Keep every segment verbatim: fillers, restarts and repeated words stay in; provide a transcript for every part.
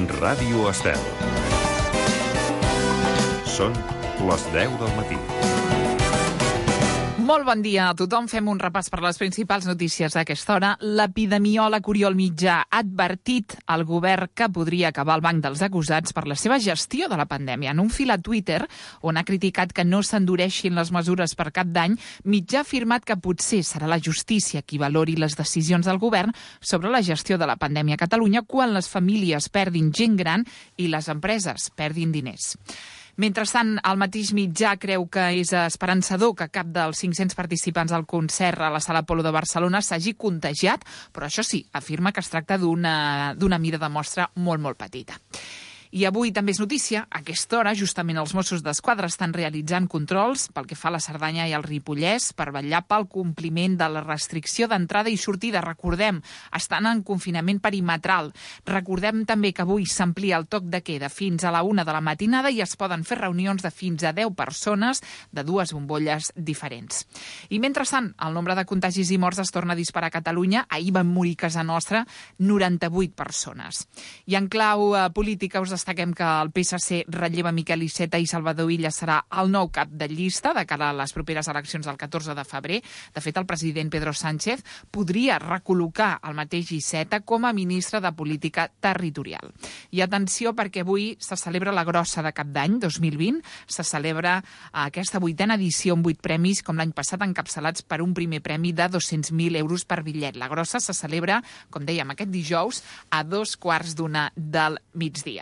Ràdio Estel. Són les deu del matí. Molt bon dia a tothom. Fem un repàs per les principals notícies d'aquesta hora. L'epidemiòleg Oriol Mitjà ha advertit al govern que podria acabar al banc dels acusats per la seva gestió de la pandèmia. En un fil a Twitter, on ha criticat que no s'endureixin les mesures per cap d'any, Mitjà ha afirmat que potser serà la justícia qui valori les decisions del govern sobre la gestió de la pandèmia a Catalunya quan les famílies perdin gent gran i les empreses perdin diners. Mentrestant, el mateix Mitjà creu que és esperançador que cap dels cinc-cents participants al concert a la Sala Apolo de Barcelona s'hagi contagiat, però això sí, afirma que es tracta d'una, d'una mida de mostra molt, molt petita. I avui també és notícia, a aquesta hora, justament els Mossos d'Esquadra estan realitzant controls pel que fa a la Cerdanya i al Ripollès per vetllar pel compliment de la restricció d'entrada i sortida. Recordem, estan en confinament perimetral. Recordem també que avui s'amplia el toc de queda fins a la una de la matinada i es poden fer reunions de fins a deu persones de dues bombolles diferents. I mentrestant, el nombre de contagis i morts es torna a disparar a Catalunya. Ahir van morir a casa nostra noranta-vuit persones. I en clau eh, política us destaquem que el P S C relleva Miquel Iceta i Salvador Illa serà el nou cap de llista de cara a les properes eleccions del catorze de febrer. De fet, el president Pedro Sánchez podria recol·locar el mateix Iceta com a ministre de Política Territorial. I atenció, perquè avui se celebra la Grossa de Cap d'Any dos mil vint. Se celebra aquesta vuitena edició amb vuit premis, com l'any passat, encapçalats per un primer premi de dos-cents mil euros per bitllet. La Grossa se celebra, com dèiem, aquest dijous a dos quarts d'una del migdia.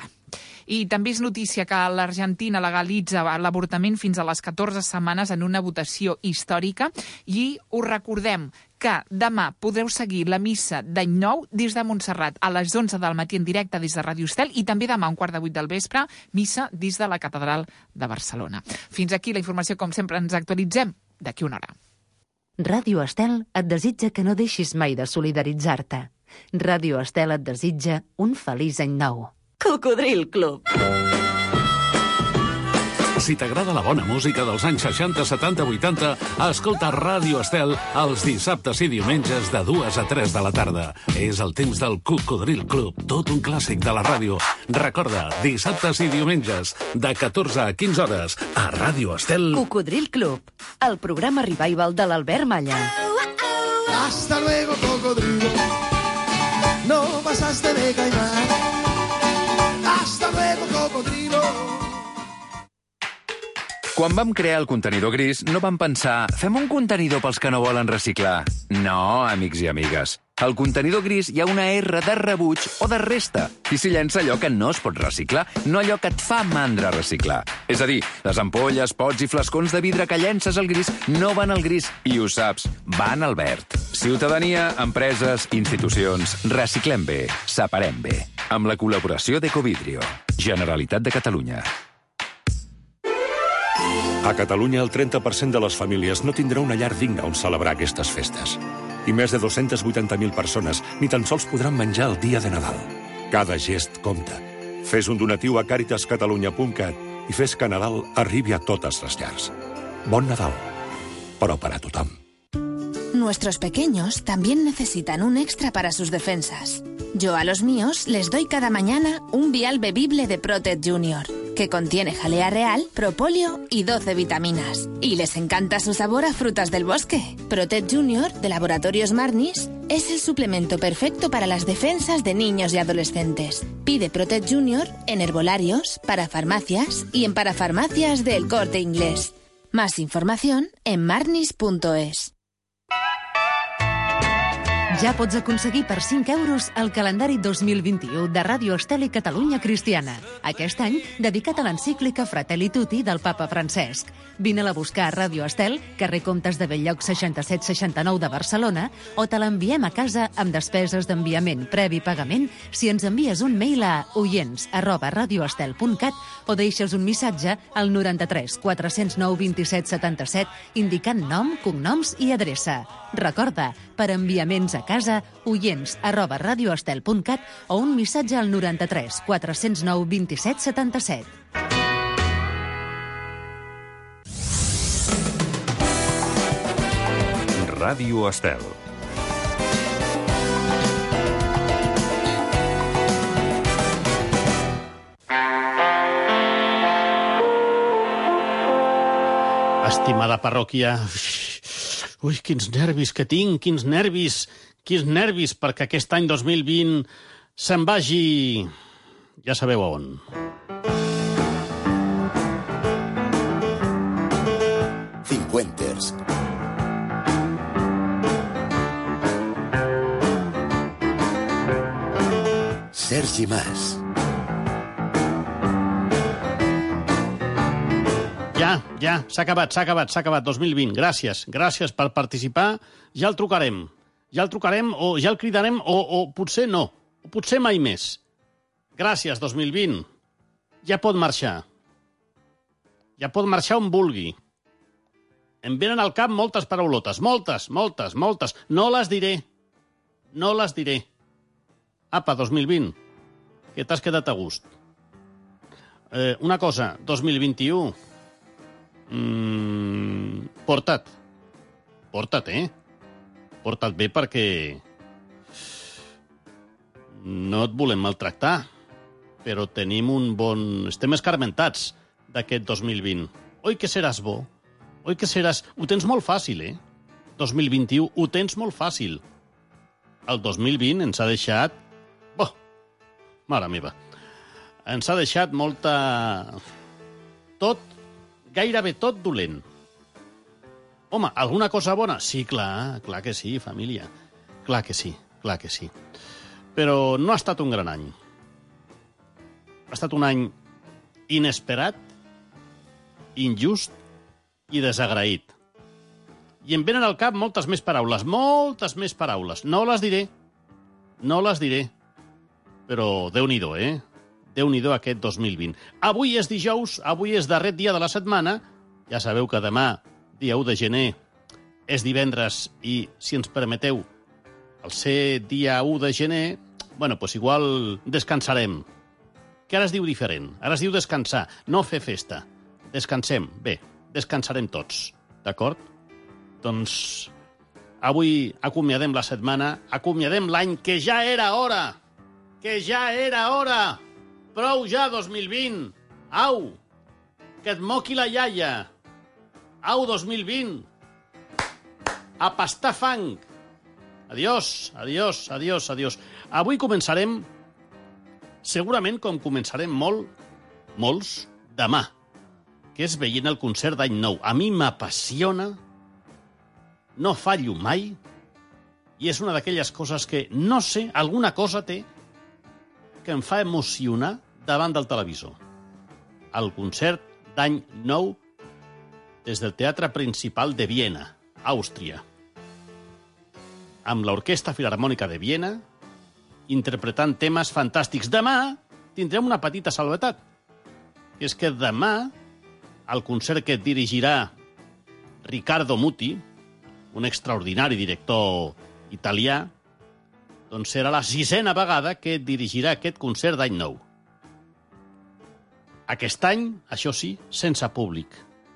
I també és notícia que l'Argentina legalitza l'avortament fins a les catorze setmanes en una votació històrica i us recordem que demà podreu seguir la missa d'Any Nou des de Montserrat a les onze del matí en directe des de Ràdio Estel i també demà a un quart de vuit del vespre missa des de la Catedral de Barcelona. Fins aquí la informació, com sempre, ens actualitzem d'aquí una hora. Ràdio Estel et desitja que no deixis mai de solidaritzar-te. Ràdio Estel et desitja un feliç any nou. Cocodril Club. Si t'agrada la bona música dels anys seixanta, setanta, vuitanta, escolta Ràdio Estel els dissabtes i diumenges de dues a tres de la tarda. És el temps del Cocodril Club, tot un clàssic de la ràdio. Recorda, dissabtes i diumenges, de catorze a quinze hores, a Ràdio Estel. Cocodril Club, el programa revival de l'Albert Malla. Hasta luego, cocodrilo. No pasaste de caimán. Hasta luego, cocodrilo. Quan vam crear el contenidor gris, no vam pensar fem un contenidor pels que no volen reciclar. No, amics i amigues. Al contenidor gris hi ha una R de rebuig o de resta i s'hi llença allò que no es pot reciclar, no allò que et fa mandra reciclar. És a dir, les ampolles, pots i flascons de vidre que llences al gris no van al gris i ho saps, van al verd. Ciutadania, empreses, institucions, reciclem bé, separem bé. Amb la col·laboració d'Ecovidrio. Generalitat de Catalunya. A Catalunya, el trenta per cent de les famílies no tindrà una llar digna on celebrar aquestes festes. I més de dues-centes vuitanta mil persones ni tan sols podran menjar el dia de Nadal. Cada gest compta. Fes un donatiu a càritas catalunya punt cat i fes que Nadal arribi a totes les llars. Bon Nadal, però per a tothom. Nuestros pequeños también necesitan un extra para sus defensas. Yo a los míos les doy cada mañana un vial bebible de Protect Junior, que contiene jalea real, propóleo y doce vitaminas. Y les encanta su sabor a frutas del bosque. Protect Junior, de Laboratorios Marnis, es el suplemento perfecto para las defensas de niños y adolescentes. Pide Protect Junior en herbolarios, parafarmacias y en parafarmacias del Corte Inglés. Más información en marnis punto es. Ja pots aconseguir per cinc euros el calendari dos mil vint-i-u de Ràdio Estel i Catalunya Cristiana. Aquest any, dedicat a l'encíclica Fratelli Tutti del papa Francesc. Vine-la a buscar a Ràdio Estel, carrer Comtes de Belllloc seixanta-set seixanta-nou de Barcelona, o te l'enviem a casa amb despeses d'enviament previ pagament si ens envies un mail a oients arroba radioestel punt cat o deixes un missatge al noranta-tres quatre-cents nou vint-i-set setanta-set indicant nom, cognoms i adreça. Recorda, per enviaments a casa, oients arroba radioestel punt cat o un missatge al noranta-tres quatre-cents nou vint-i-set setanta-set. Ràdio Estel. Estimada parròquia, ui, quins nervis que tinc, quins nervis, quins nervis, perquè aquest any dos mil vint se'n vagi... Ja sabeu a on. Cincuenters. Sergi Mas. Ja, ja, s'ha acabat, s'ha acabat, s'ha acabat, dos mil vint. Gràcies, gràcies per participar. Ja el trucarem, ja el trucarem o ja el cridarem o, o potser no, o potser mai més. Gràcies, dos mil vint. Ja pot marxar. Ja pot marxar on vulgui. Em venen al cap moltes paraulotes, moltes, moltes, moltes. No les diré, no les diré. Apa, dos mil vint, que t'has quedat a gust. Eh, una cosa, dos mil vint-i-u, mm, porta't, porta't, eh? Porta't bé perquè no et volem maltractar, però tenim un bon... Estem escarmentats d'aquest dos mil vint. Oi que seràs bo? Oi que seràs... Ho tens molt fàcil, eh? dos mil vint-i-u, ho tens molt fàcil. El dos mil vint ens ha deixat... Boh, mare meva. Ens ha deixat molta... Tot, gairebé tot dolent. Home, alguna cosa bona? Sí, clar, clar que sí, família. Clar que sí, clar que sí. Però no ha estat un gran any. Ha estat un any inesperat, injust i desagraït. I em venen al cap moltes més paraules, moltes més paraules. No les diré, no les diré. Però Déu-n'hi-do, eh? Déu-n'hi-do aquest dos mil vint. Avui és dijous, avui és darrer dia de la setmana. Ja sabeu que demà, dia u de gener, és divendres i, si ens permeteu, al ser dia u de gener, bueno, doncs igual descansarem. Que ara es diu diferent. Ara es diu descansar, no fer festa. Descansem. Bé, descansarem tots. D'acord? Doncs avui acomiadem la setmana, acomiadem l'any, que ja era hora! Que ja era hora! Prou ja, dos mil vint! Au! Que et moqui la iaia! Au, dos mil vint! A pastar fang! Adiós, adiós, adiós, adiós. Avui començarem, segurament com començarem molt, molts, demà, que és veient el concert d'Any Nou. A mi m'apassiona, no fallo mai, i és una d'aquelles coses que, no sé, alguna cosa té que em fa emocionar davant del televisor. El concert d'Any Nou des del Teatre Principal de Viena, Àustria, amb l'Orquestra Filharmònica de Viena, interpretant temes fantàstics. Demà tindrem una petita salvetat, que és que demà el concert que dirigirà Riccardo Muti, un extraordinari director italià, doncs serà la sisena vegada que dirigirà aquest concert d'Any Nou. Aquest any, això sí, sense públic.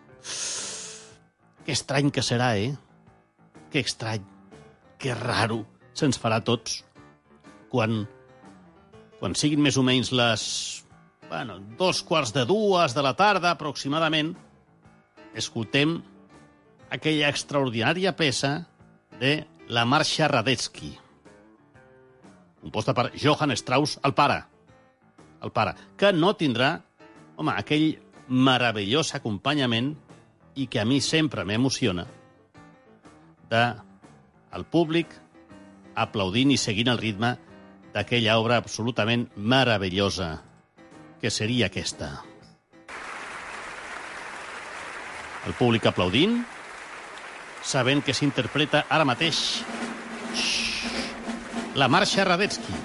Que estrany que serà, eh? Que estrany, que raro se'ns farà a tots quan, quan siguin més o menys les bueno, dos quarts de dues de la tarda, aproximadament, escoltem aquella extraordinària peça de la Marxa Radetzky, composta per Johann Strauss, el pare, el pare, que no tindrà, home, aquell meravellós acompanyament i que a mi sempre m'emociona de el públic aplaudint i seguint el ritme d'aquella obra absolutament meravellosa que seria aquesta. El públic aplaudint, sabent que s'interpreta ara mateix la Marxa Radetzky.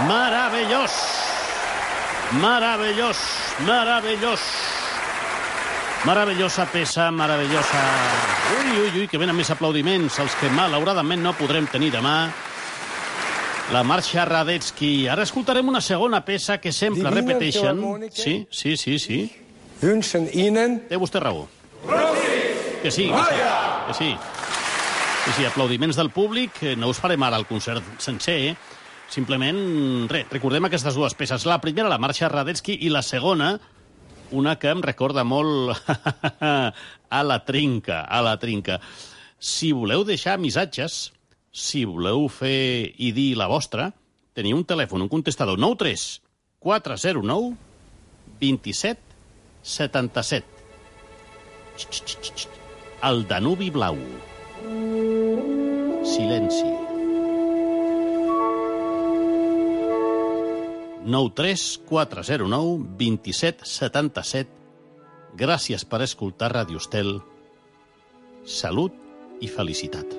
Meravellós! Meravellós! Meravellós! Meravellosa peça, meravellosa... Ui, ui, ui, que venen més aplaudiments, els que malauradament no podrem tenir demà. La marxa Radetzky. Ara escoltarem una segona peça que sempre repeteixen. Sí, sí, sí, sí. Té vostè raó. Que sí, que sí. Que sí. Sí, sí, aplaudiments del públic. No us farem ara el concert sencer, eh? Simplement, res, recordem aquestes dues peces. La primera, la marxa Radetzky, i la segona, una que em recorda molt a la trinca, a la trinca. Si voleu deixar missatges, si voleu fer i dir la vostra, teniu un telèfon, un contestador, nou tres quatre zero nou dos set set set. El Danubi Blau. Silenci. nou tres quatre zero nou dos set set set. Gràcies per escoltar Radio Estel. Salut i felicitat.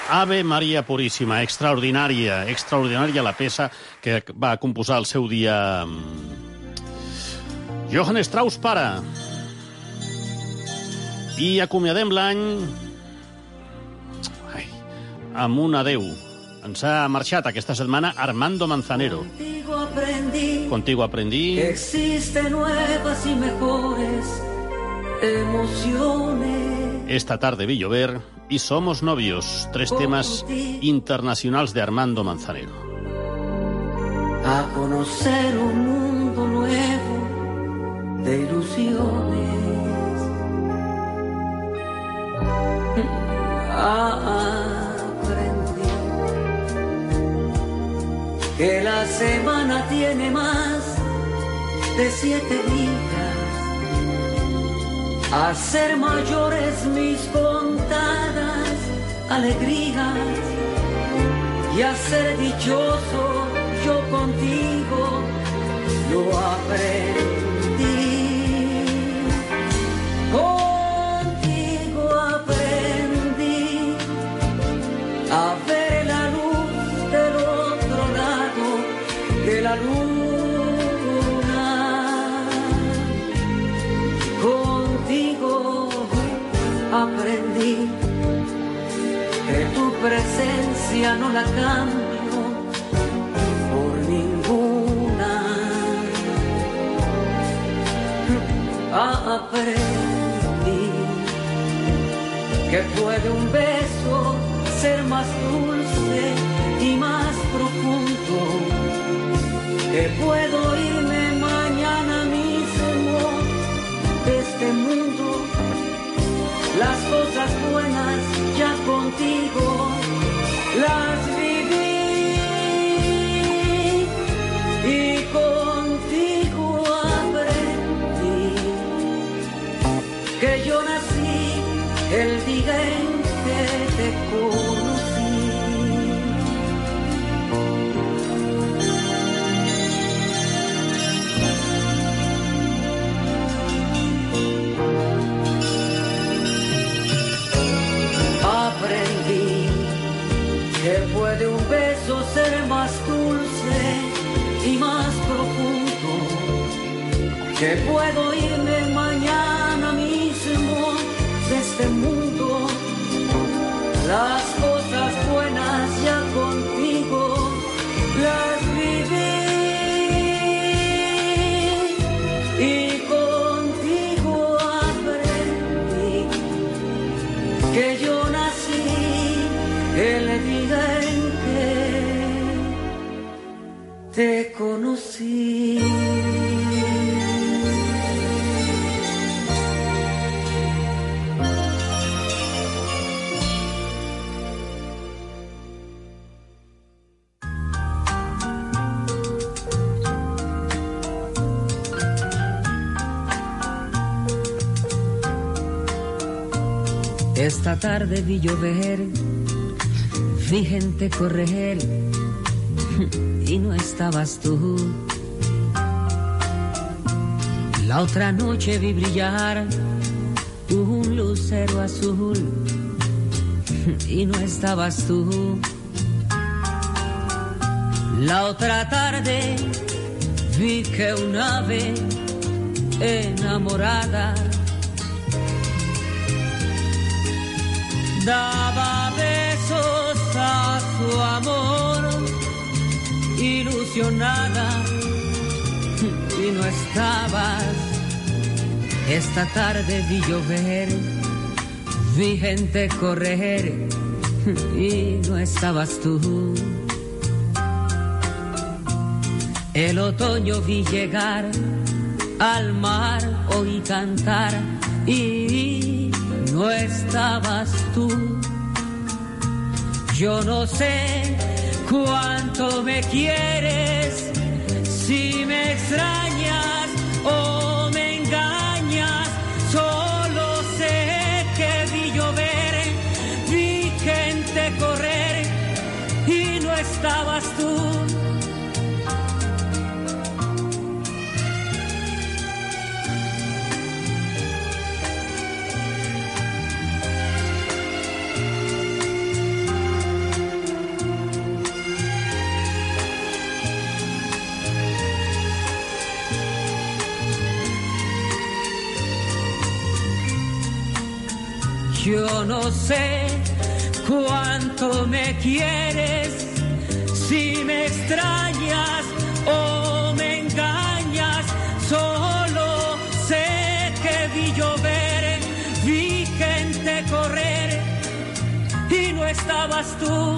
Ave Maria Puríssima, extraordinària, extraordinària la peça que va composar el seu dia Johann Strauss pare. I acomiadem l'any Ai, amb un adeu. Ens ha marxat aquesta setmana Armando Manzanero. Contigo aprendí, Contigo aprendí que existen nuevas y mejores emociones. Esta tarde vi llover y Somos novios, tres temas internacionals de Armando Manzanero. A conocer un mundo nuevo de ilusiones. Aprendí que la semana tiene más de siete días. A ser mayores mis contadas alegrías y a ser dichoso yo contigo lo aprendí. Contigo aprendí a ver la luz del otro lado de la luna. Contigo aprendí que tu presencia no la cambio por ninguna. Aprendí que puede un beso ser más dulce y más profundo, que puedo irme mañana mismo de este mundo. Las cosas buenas ya contigo las viví y contigo aprendí que yo nací el día en que te conocí. Aprendí que puede un beso ser más dulce y más profundo, que puedo irme mañana mismo de este mundo. Las cosas buenas ya contigo las viví y contigo aprendí que yo nací el día en que te conocí. Esta tarde vi llover, vi gente correr y no estabas tú. La otra noche vi brillar un lucero azul y no estabas tú. La otra tarde vi que un ave enamorada daba besos a su amor, ilusionada, y no estabas. Esta tarde vi llover, vi gente correr, y no estabas tú. El otoño vi llegar, al mar oí cantar, y no estabas tú. Yo no sé cuánto me quieres, si me extrañas o me engañas. Solo sé que vi llover, vi gente correr y no estabas tú. Yo no sé cuánto me quieres, si me extrañas o me engañas. Solo sé que vi llover, vi gente correr y no estabas tú.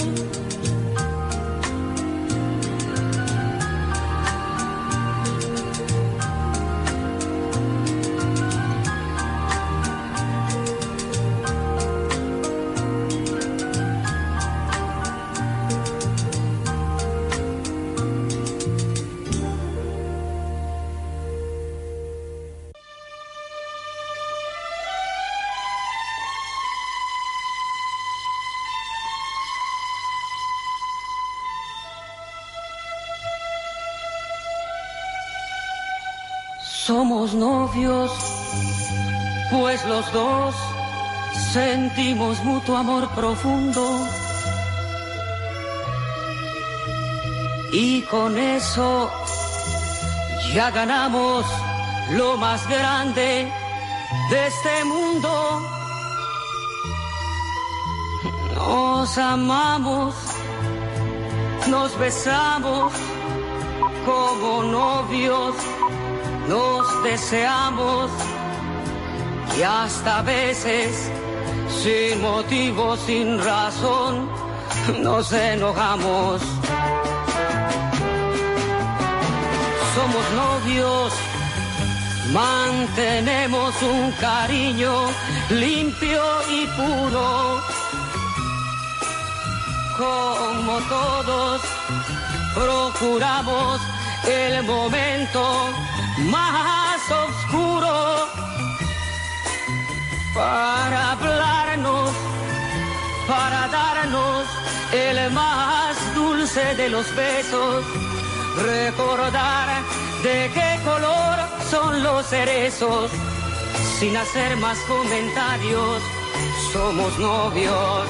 Somos novios, pues los dos sentimos mutuo amor profundo. Y con eso ya ganamos lo más grande de este mundo. Nos amamos, nos besamos como novios. Nos deseamos y hasta a veces, sin motivo, sin razón, nos enojamos. Somos novios, mantenemos un cariño limpio y puro. Como todos, procuramos el momento más oscuro para hablarnos, para darnos el más dulce de los besos, recordar de qué color son los cerezos. Sin hacer más comentarios, somos novios.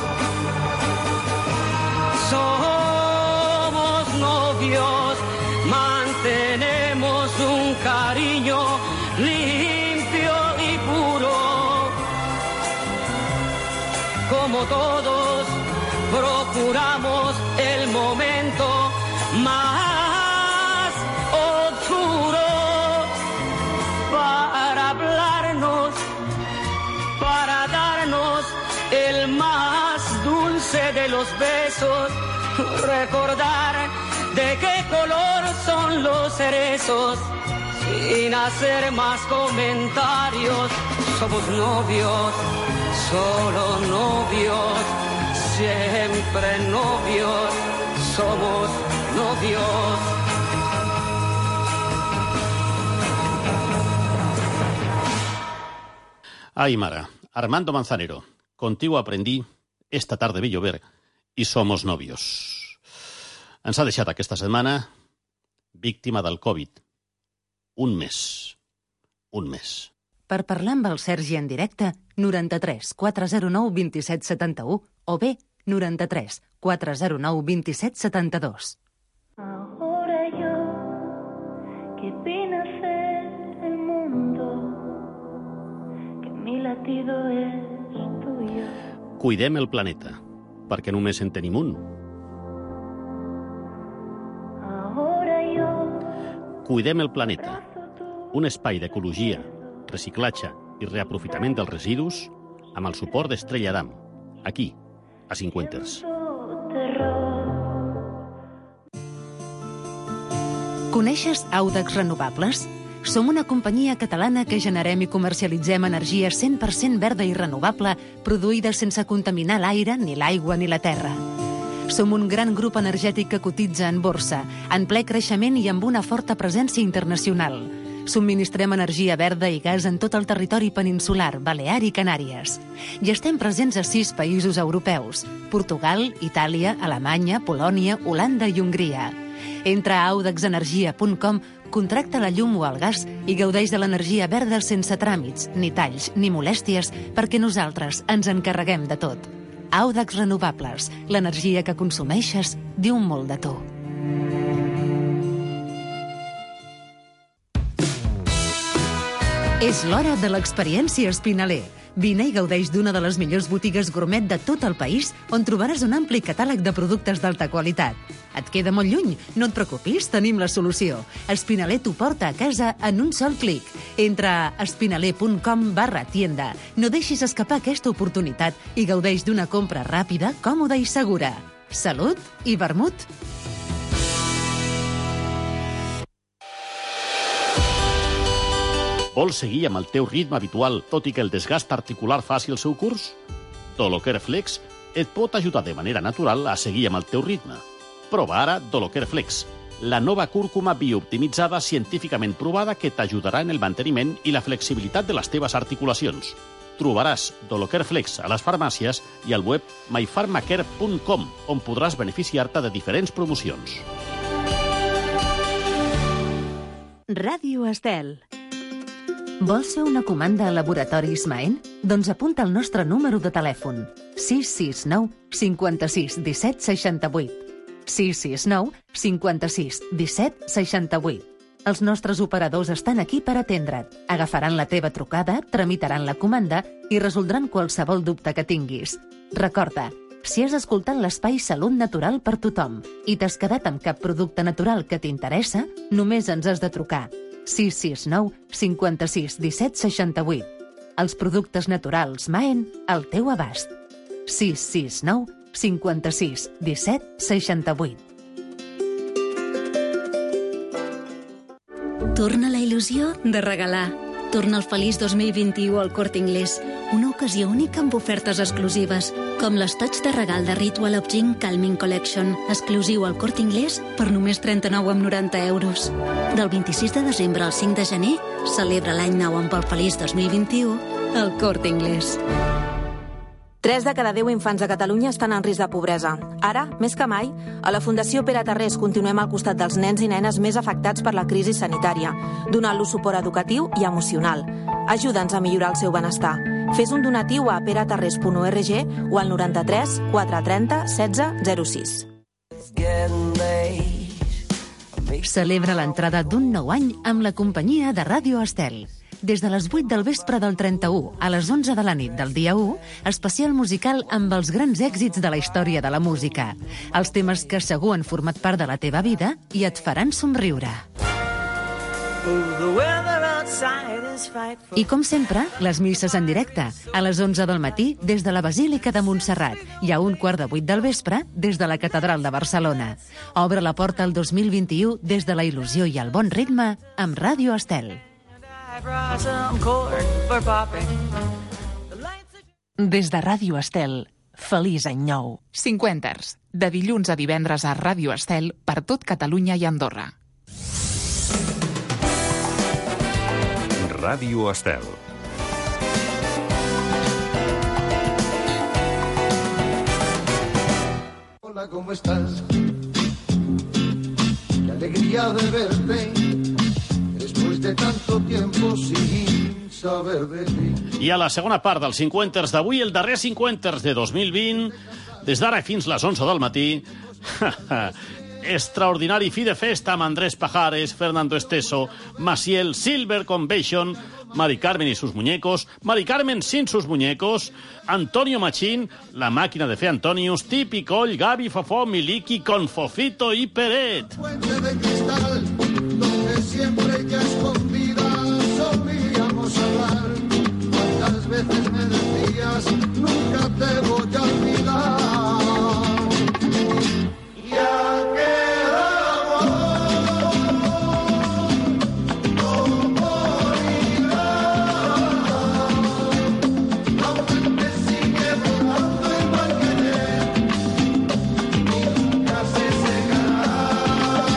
Somos novios, mantenemos un cariño limpio y puro. Como todos, procuramos el momento más oscuro para hablarnos, para darnos el más dulce de los besos, recordar de qué color son los cerezos. Sin hacer más comentarios, somos novios, solo novios, siempre novios, somos novios. Ay, Mara, Armando Manzanero, contigo aprendí, esta tarde vi llover i somos novios. Ens ha deixat aquesta setmana víctima del Covid. Un mes. Un mes. Per parlar amb el Sergi en directe, noranta-tres quatre zero nou dos set set u o bé noranta-tres quatre zero nou dos set set dos. Ahora yo que vine a ser el mundo, que mi latido es tuyo. Cuidem el planeta, perquè només en tenim un. Ahora yo Cuidem el planeta, un espai d'ecologia, reciclatge i reaprofitament dels residus amb el suport d'Estrella Damm, aquí, a Cinquenters. Coneixes Audax Renovables? Som una companyia catalana que generem i comercialitzem energia cent per cent verda i renovable, produïda sense contaminar l'aire, ni l'aigua ni la terra. Som un gran grup energètic que cotitza en borsa, en ple creixement i amb una forta presència internacional. Subministrem energia verda i gas en tot el territori peninsular, Balear i Canàries. I estem presents a sis països europeus: Portugal, Itàlia, Alemanya, Polònia, Holanda i Hongria. Entra a audax energia punt com, contracta la llum o el gas i gaudeix de l'energia verda sense tràmits, ni talls, ni molèsties, perquè nosaltres ens encarreguem de tot. Audax Renovables, l'energia que consumeixes diu molt de tu. És l'hora de l'experiència Espinaler. Vine i gaudeix d'una de les millors botigues gourmet de tot el país, on trobaràs un ampli catàleg de productes d'alta qualitat. Et queda molt lluny? No et preocupis, tenim la solució. Espinaler t'ho porta a casa en un sol clic. Entra a espinaler.com barra tienda. No deixis escapar aquesta oportunitat i gaudeix d'una compra ràpida, còmoda i segura. Salut i vermut! Vols seguir amb el teu ritme habitual, tot i que el desgast articular faci el seu curs? Doloker Flex et pot ajudar de manera natural a seguir amb el teu ritme. Prova ara Doloker Flex, la nova cúrcuma biooptimitzada científicament provada que t'ajudarà en el manteniment i la flexibilitat de les teves articulacions. Trobaràs Doloker Flex a les farmàcies i al web my pharmacare punt com, on podràs beneficiar-te de diferents promocions. Ràdio Estel. Vols fer una comanda a Laboratoris Maen? Doncs apunta el nostre número de telèfon. sis sis nou cinquanta-sis disset seixanta-vuit. sis sis nou cinquanta-sis disset seixanta-vuit. Els nostres operadors estan aquí per atendre't. Agafaran la teva trucada, tramitaran la comanda i resoldran qualsevol dubte que tinguis. Recorda, si has escoltat l'espai Salut Natural per tothom i t'has quedat amb cap producte natural que t'interessa, només ens has de trucar. sis sis nou cinquanta-sis disset seixanta-vuit. Els productes naturals Maen al teu abast. sis sis nou cinquanta-sis disset seixanta-vuit. Torna la il·lusió de regalar. Torna el feliç dos mil vint-i-u al Corte Inglés. Una ocasió única amb ofertes exclusives, com l'estoig de regal de Ritual of Gin Calming Collection, exclusiu al Corte Inglés per només trenta-nou coma noranta euros. Del vint-i-sis de desembre al cinc de gener, celebra l'any nou amb el feliç dos mil vint-i-u al Corte Inglés. Tres de cada deu infants a Catalunya estan en risc de pobresa. Ara, més que mai, a la Fundació Pere Tarrés continuem al costat dels nens i nenes més afectats per la crisi sanitària, donant-los suport educatiu i emocional. Ajuda'ns a millorar el seu benestar. Fes un donatiu a peratarrés punt org o al noranta-tres quatre trenta setze zero sis. Celebra l'entrada d'un nou any amb la companyia de Ràdio Estel. Des de les vuit del vespre del trenta-u a les onze de la nit del dia u, especial musical amb els grans èxits de la història de la música. Els temes que segur han format part de la teva vida i et faran somriure. I com sempre, les misses en directe, a les onze del matí des de la Basílica de Montserrat i a un quart de vuit del vespre des de la Catedral de Barcelona. Obre la porta al dos mil vint-i-u des de la il·lusió i el bon ritme amb Ràdio Estel. Des de Ràdio Estel, feliç any nou. Cinquenters, de dilluns a divendres a Ràdio Estel per tot Catalunya i Andorra. Ràdio Estel. Hola, ¿cómo estás? Qué alegría de verte. Después de tanto tiempo sin saber de ti. I a la segona part dels cinquenters d'avui, el darrer cinquenters de dos mil vint, des d'ara fins les onze del matí, extraordinari fi de festa amb Andrés Pajares, Fernando Esteso, Maciel, Silver Convention, Mari Carmen y sus muñecos, Mari Carmen sin sus muñecos, Antonio Machín, La máquina de fer Antonius, Tipi Coll, Gaby, Fofó, Miliki, con Fofito y Peret. Puente de cristal, donde siempre que a escondidas solíamos hablar. Cuántas veces me decías, nunca te voy a olvidar. Y aquel amor no morirá, aunque me sigue volando el mal querer y nunca se secará.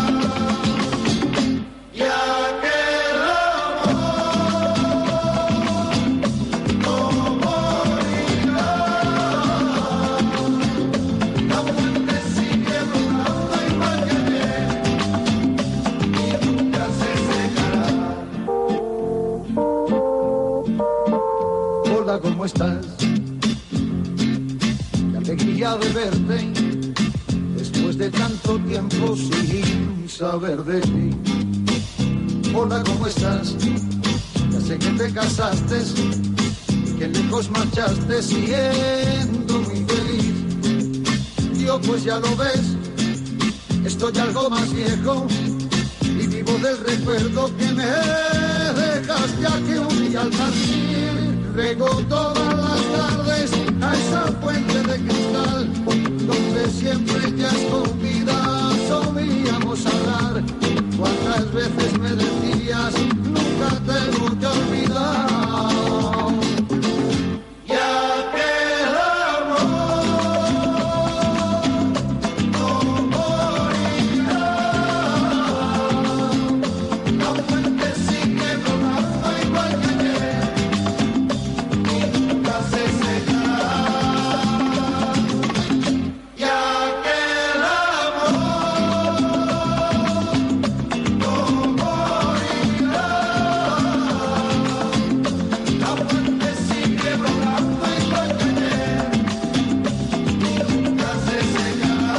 Y aquel amor no morirá, aunque me sigue volando el mal querer y nunca se secará. Hola, ¿cómo estás? Qué alegría de verte después de tanto tiempo sin saber de ti. Hola, ¿cómo estás? Ya Sé que te casaste y que lejos marchaste siendo muy feliz. Yo pues ya lo ves, estoy algo más viejo y vivo del recuerdo que me dejaste aquí un día al partir. Rego todas las tardes a esa fuente de cristal donde siempre ya escondidas solíamos hablar. Cuántas veces me decías nunca te voy a olvidar. Ya que el amor no morirá, la fuente sigue brotando igual que ayer y nunca se secará. Ya que el amor no morirá, la fuente sigue brotando igual que ayer y nunca se secará.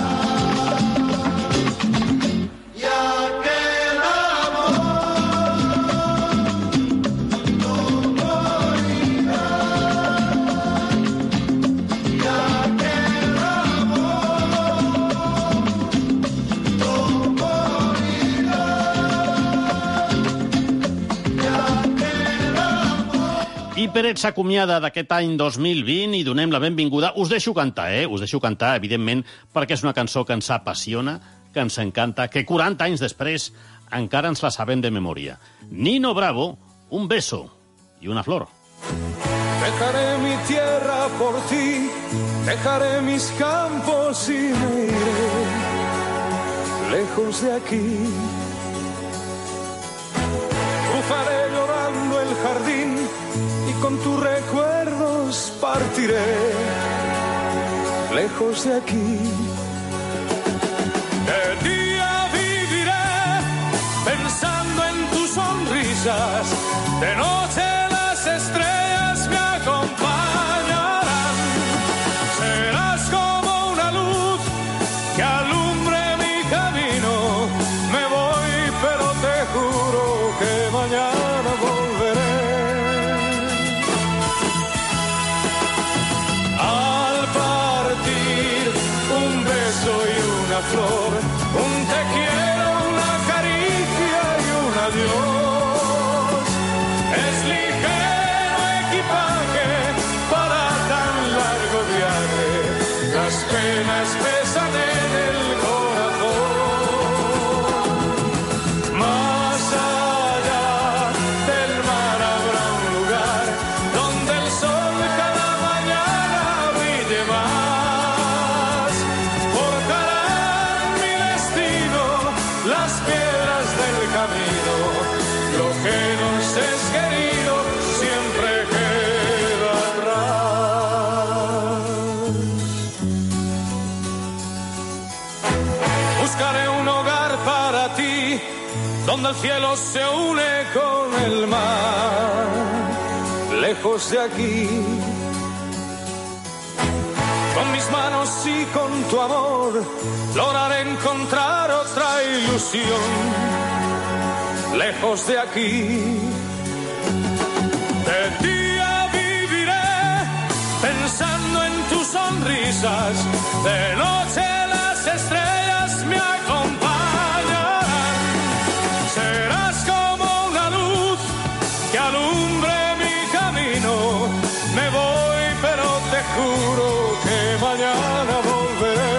Ya que el amor no morirá, ya que el I Peret s'acomiada d'aquest any dos mil vint i donem la benvinguda. Us deixo cantar, eh? Us deixo cantar, evidentment, perquè és una cançó que ens apassiona, que ens encanta, que quaranta anys després encara ens la sabem de memòria. Nino Bravo, Un beso y una flor. Dejaré mi tierra por ti, dejaré mis campos y me iré lejos de aquí. Cruzaré llorando el jardín y con tus recuerdos partiré lejos de aquí. De día viviré pensando en tus sonrisas, de noche las estrellas me acompañarán. Serás como una luz que alumbre mi camino. Me voy, pero te juro que mañana volveré. Al partir un beso y una flor, un te quiero, una caricia y un adiós. Es ligero equipaje para tan largo viaje, las penas pesan en el corazón. Más allá del mar habrá un lugar donde el sol cada mañana brille más. Forjarán mi destino las piedras del camino. Lo que nos es querido siempre queda atrás. Buscaré un hogar para ti, donde el cielo se une con el mar, lejos de aquí. Con mis manos y con tu amor lograré encontrar otra ilusión, lejos de aquí. De día viviré pensando en tus sonrisas, de noche las estrellas me acompañarán. Serás como una luz que alumbre mi camino. Me voy, pero te juro que mañana volveré.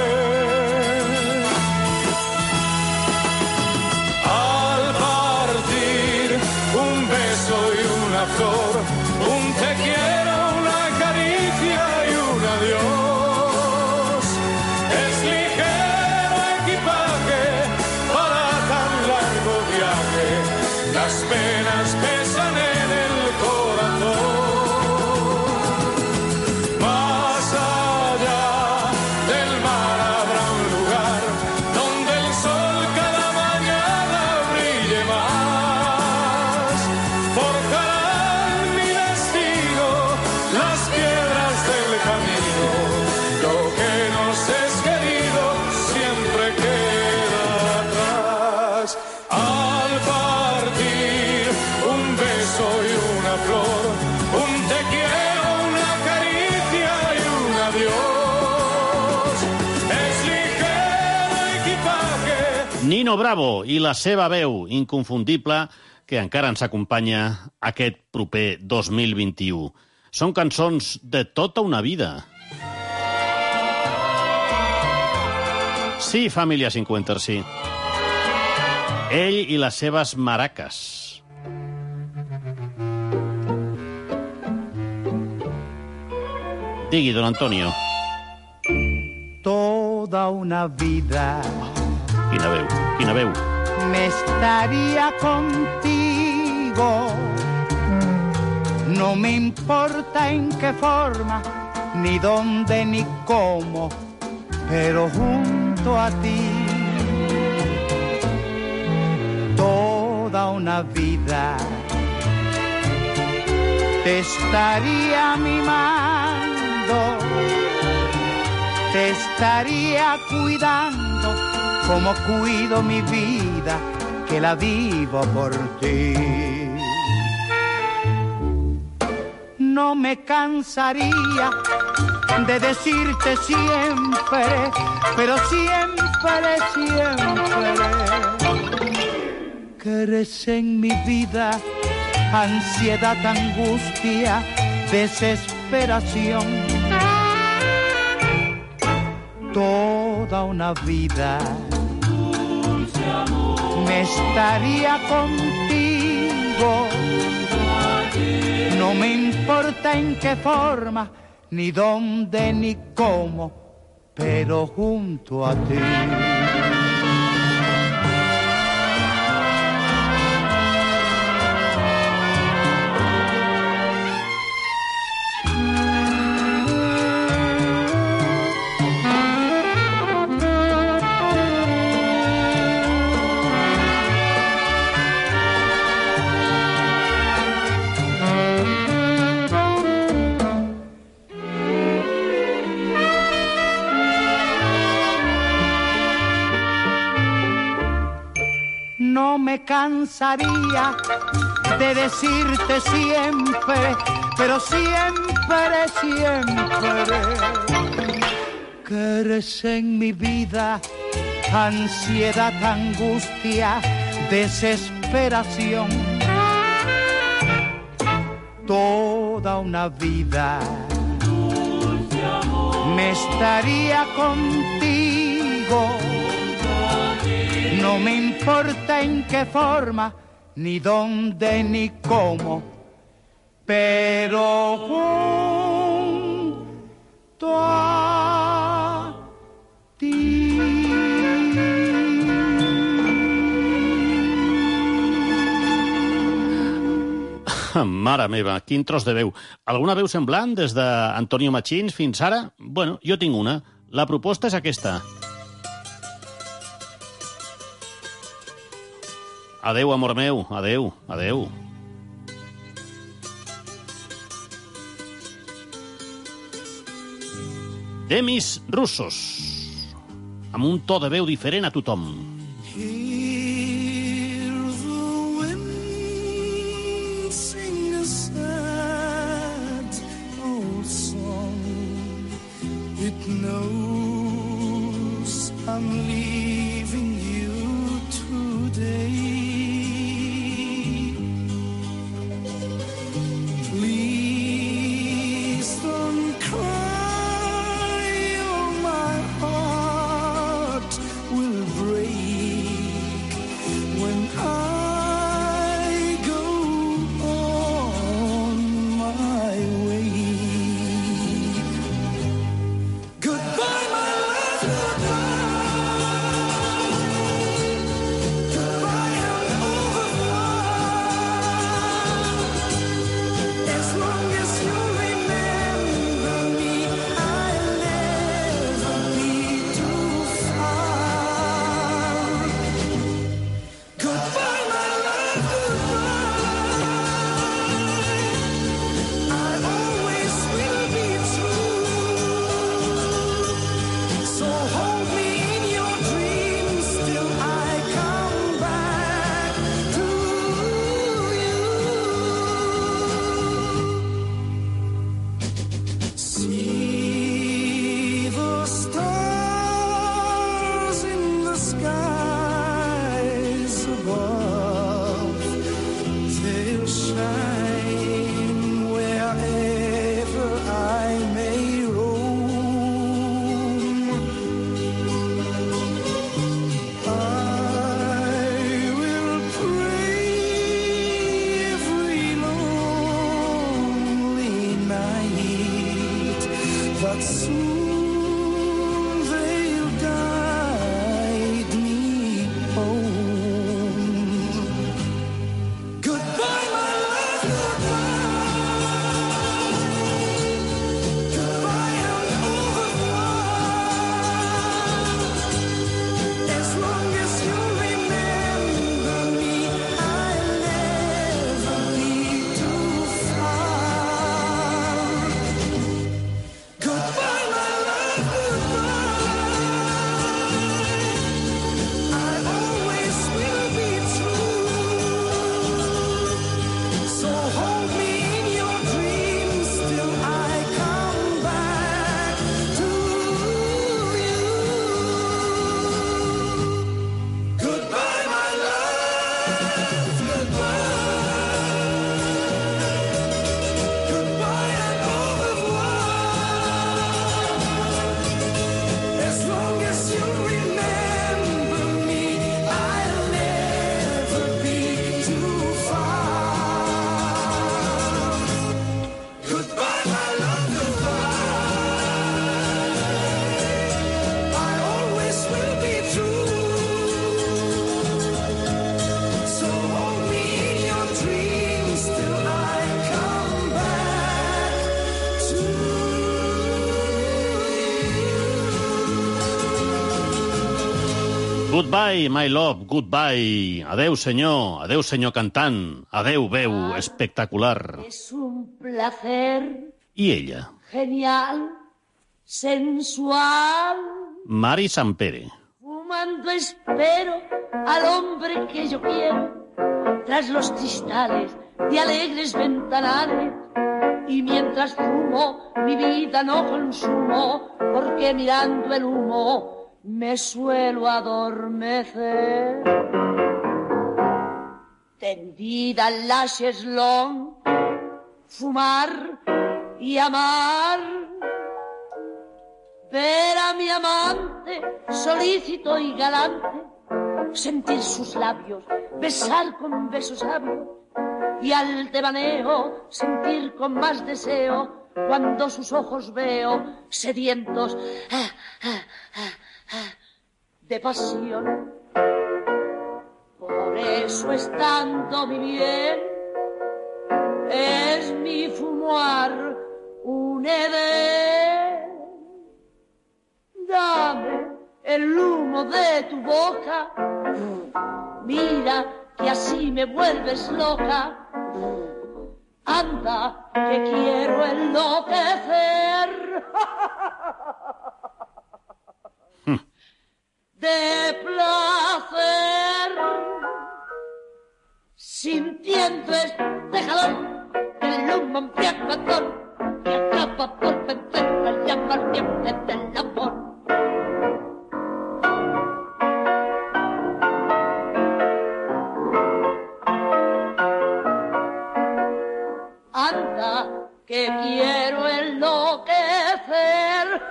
Al partir un beso y una flor, un te quiero, una caricia y un adiós. Es ligero equipaje para tan largo viaje, las penas pesan en el corazón. Más allá Nino Bravo i la seva veu inconfundible que encara ens acompanya aquest proper dos mil vint-i-u. Són cançons de tota una vida. Sí, família cinquanta, sí. Ell i les seves maraques. Digui, don Antonio. Toda una vida. Quina veu, quina veu. Me estaría contigo. No me importa en qué forma, ni dónde, ni cómo, pero junto a ti. Toda una vida te estaría mimando, te estaría cuidando como cuido mi vida, que la vivo por ti. No me cansaría de decirte siempre, pero siempre, siempre, que eres en mi vida ansiedad, angustia, desesperación. Toda una vida me estaría contigo. No me importa en qué forma, ni dónde, ni cómo, pero junto a ti. No me cansaría de decirte siempre, pero siempre, siempre, que eres en mi vida ansiedad, angustia, desesperación. Toda una vida me estaría contigo. No me importa en qué forma, ni dónde, ni cómo, pero junto a ti. Mare meva, quin tros de veu. Alguna veu semblant des d'Antonio Machins fins ara? Bueno, jo tinc una. La proposta és aquesta. Adeu, amor meu, adeu, adeu. Demis Russos, amb un to de veu diferent a tothom. Hear the wind sing a sad old song. It knows I'm leaving you today. Goodbye, soon they'll guide me home. Goodbye, my love, goodbye. Goodbye and au revoir. As long as you remember me, I'll never be too far. Goodbye, my love, goodbye. I always will be true. So hold me in your dreams till I come back to you. Goodbye, my love, goodbye. Goodbye and au revoir. As long as you remember me, I'll never be too far. Goodbye, my love, goodbye. I always will be true. So hold me in your dreams till I come back to you. Goodbye, my love, goodbye. Adeu, senyor, adeu, senyor cantant. Adeu, veu espectacular. Es un placer I ella, genial, sensual. Mari Sampere. Fumando espero al hombre que yo quiero, tras los cristales de alegres ventanales. Y mientras fumo, mi vida no consumo, porque mirando el humo me suelo adormecer. Tendida en la cheslón, fumar y amar. Ver a mi amante, solícito y galante, sentir sus labios, besar con besos sabios, y al devaneo sentir con más deseo cuando sus ojos veo sedientos ah, ah, ah, ah, de pasión. Por eso estando mi bien, es mi fumar un edén. Dame el humo de tu boca, mira que así me vuelves loca. Anda, que quiero enloquecer de placer, sintiendo este calor del humo embriagador que acaba por vencer la llama ardiente del amor. Anda, que quiero enloquecer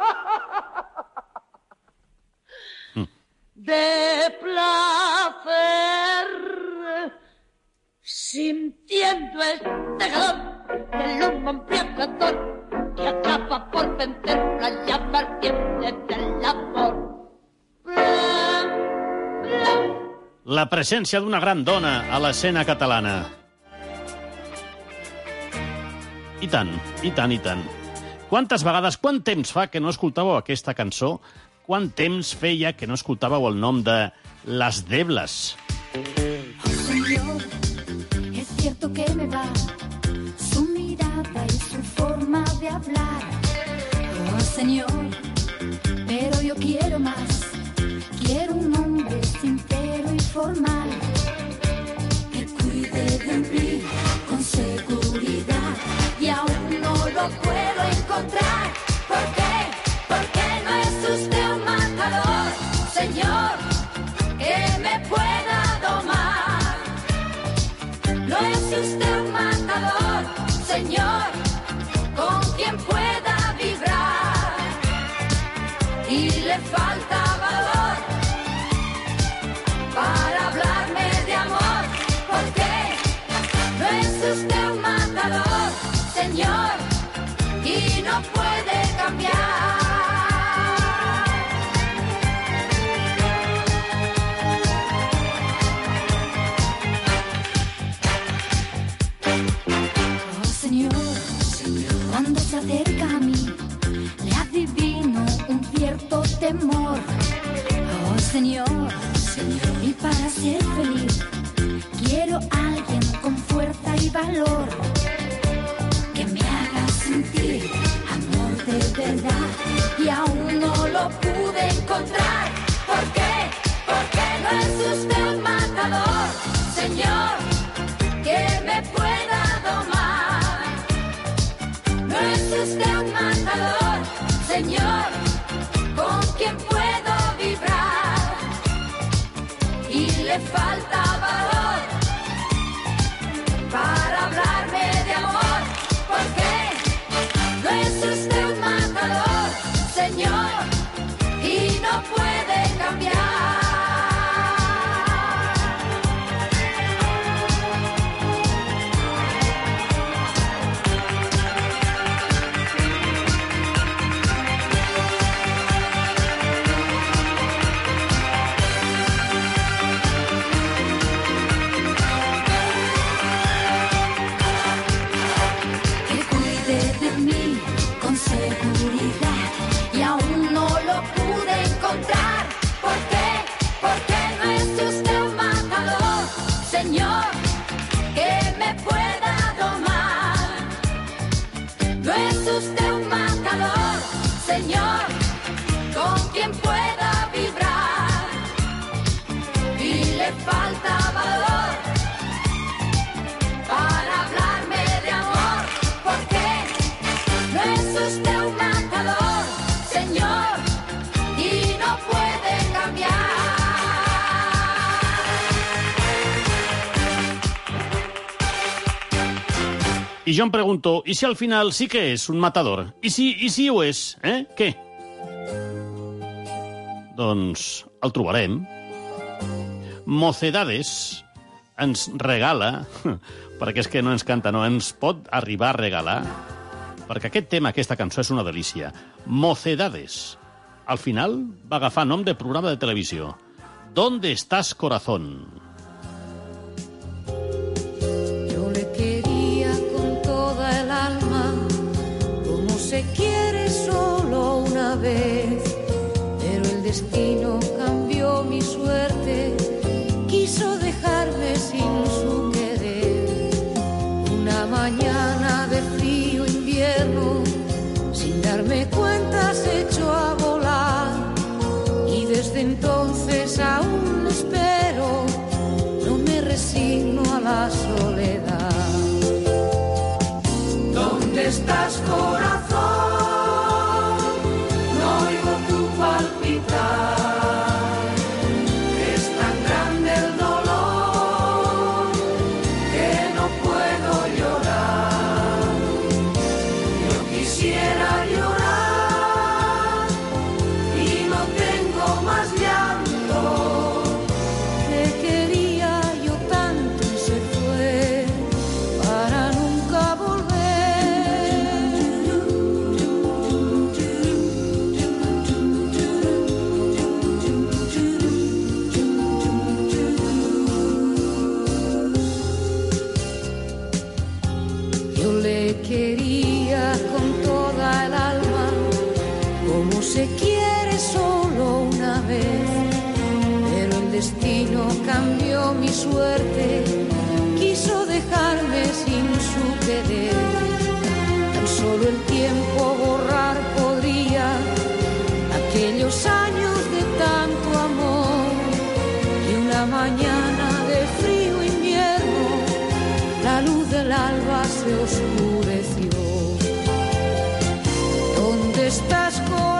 de placer, sintiendo este calor del humo embriagador que acaba por vencer la llama ardiente del amor. La presència d'una gran dona a l'escena catalana. I tant, i tant, i tant. Quantes vegades, quant temps fa que no escoltàveu aquesta cançó? Quant temps feia que no escoltàveu el nom de Las Deblas? Señor, es cierto que me va su mirada y su forma de hablar. Oh, señor, pero yo quiero más. Quiero un hombre sincero y formal que cuide de mí con seguridad. Y aún no lo puedo encontrar. ¿Por qué? Porque no es usted un matador, señor, que me pueda domar. No es usted un matador, señor, con quien pueda vibrar. Y le falta valor para hablarme de amor. ¿Por qué? No es usted un matador, señor, y no puede cambiar. temor. Oh, Señor, Señor, y para ser feliz quiero a alguien con fuerza y valor que me haga sentir amor de verdad y aún no lo pude encontrar. ¿Por qué? Porque no es usted un matador, Señor, que me pueda domar. No es usted un matador, Señor, con quien puedo vibrar. Y le falta valor para hablarme de amor. ¿Por qué? No es usted un matador, Señor, y no puede cambiar. Seguridad y aún no lo pude encontrar. ¿Por qué? Porque no es usted un matador, Señor, que me pueda domar. No es usted un matador, Señor, con quien pueda vibrar. Y le falta valor para hablarme de amor. ¿Por qué? No es usted un matador, Señor, y no puede cambiar. I jo em pregunto, i si al final sí que és un matador? I si, i si ho és, eh? Què? Doncs el trobarem. Mocedades ens regala, perquè és que no ens canta, no, ens pot arribar a regalar, perquè aquest tema, aquesta cançó, és una delícia. Mocedades. Al final va agafar nom de programa de televisió. ¿Dónde estás, corazón? Yo le quería con toda el alma, como se quiere solo una vez, pero el destino cambió mi suerte, quiso dejarme sin su querer. Una mañana de frío invierno, sin darme cuenta se echó a volar, y desde entonces aún espero, no me resigno a la soledad. ¿Dónde estás, corazón? No oigo tu palpitar. Se quiere solo una vez, pero el destino cambió mi suerte, quiso dejarme sin su querer. Tan solo el tiempo borrar podría aquellos años de tanto amor, y una mañana de frío invierno la luz del alba se oscureció. ¿Dónde estás, corazón?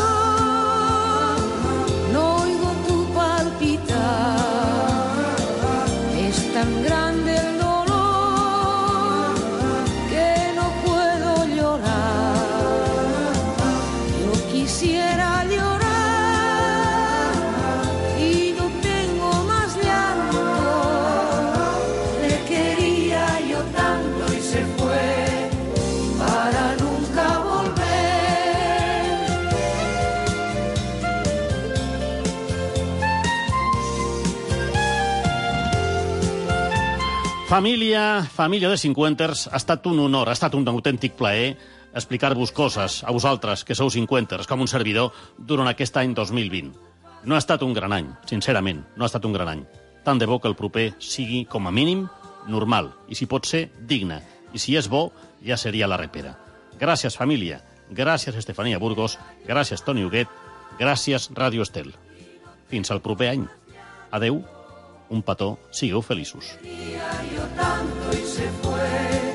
Tan grande el dolor que no puedo llorar. Yo quisiera llorar y no tengo más llanto. Le quería yo tanto y se fue para nunca volver. Família, família de cinquanters, ha estat un honor, ha estat un autèntic plaer explicar-vos coses a vosaltres, que sou cinquanters, com un servidor, durant aquest any dos mil vint. No ha estat un gran any, sincerament, no ha estat un gran any. Tant de bo que el proper sigui, com a mínim, normal, i si pot ser, digne. I si és bo, ja seria la repera. Gràcies, família. Gràcies, Estefania Burgos. Gràcies, Toni Huguet. Gràcies, Ràdio Estel. Fins al proper any. Adeu, un petó, sigueu feliços. Yo tanto y se fue.